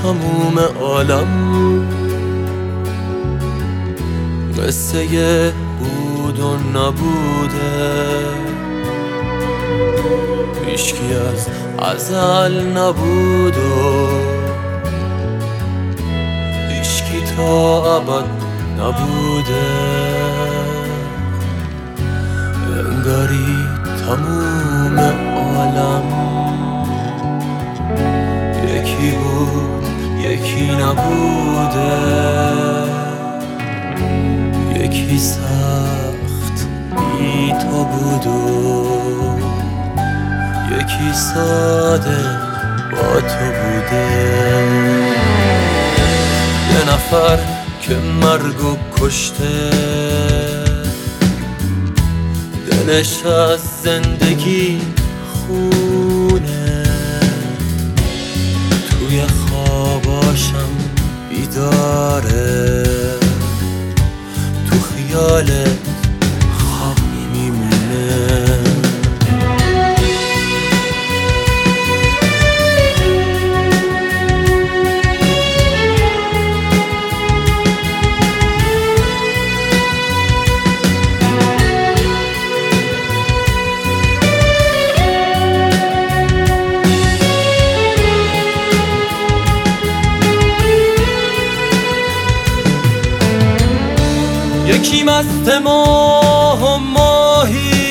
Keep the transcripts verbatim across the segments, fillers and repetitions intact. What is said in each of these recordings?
تموم عالم قصه بود و نبوده، هیچکی از ازل نبود و هیچکی تا ابد نبوده. انگاری تموم عالم یکی بود یکی نبوده، یکی سخت بی تو بود و یکی ساده با تو بوده. یه نفر که مرگو کشته، دلش از زندگی خونه، توی خواباشم بیداره، تو خیالت خواب میمونه. یکی مست ماه و ماهی،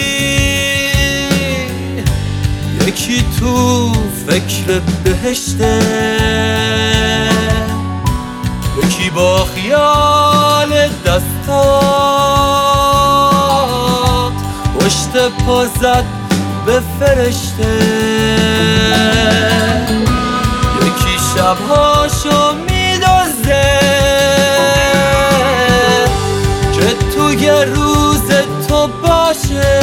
یکی تو فکر بهشته، یکی با خیال دستات پشت پا زد به فرشته، یکی شبهاشو میدازه توی روز تو باشه،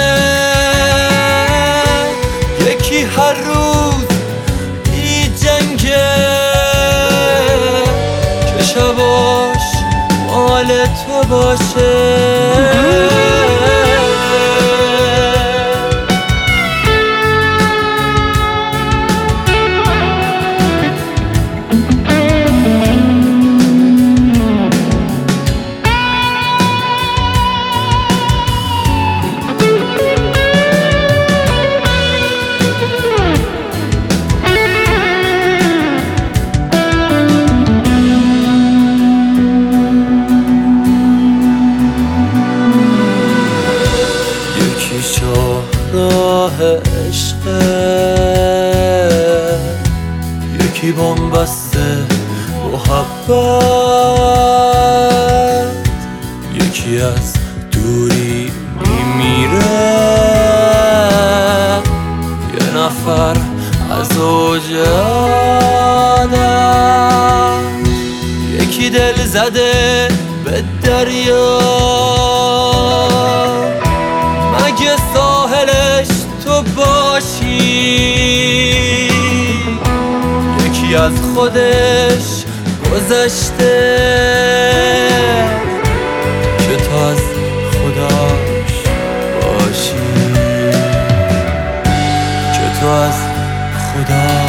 یکی هر روز بی جنگه که شباش مال تو باشه. راه عشقه، یکی بن‌بسته محبت، یکی از دوری میمیره، یه نفر از اوج آدم، یکی دل زده به دریا، مگه ساحلش تو باشی، یکی از خودش گذشته که تو از خداش باشی، که تو از خدا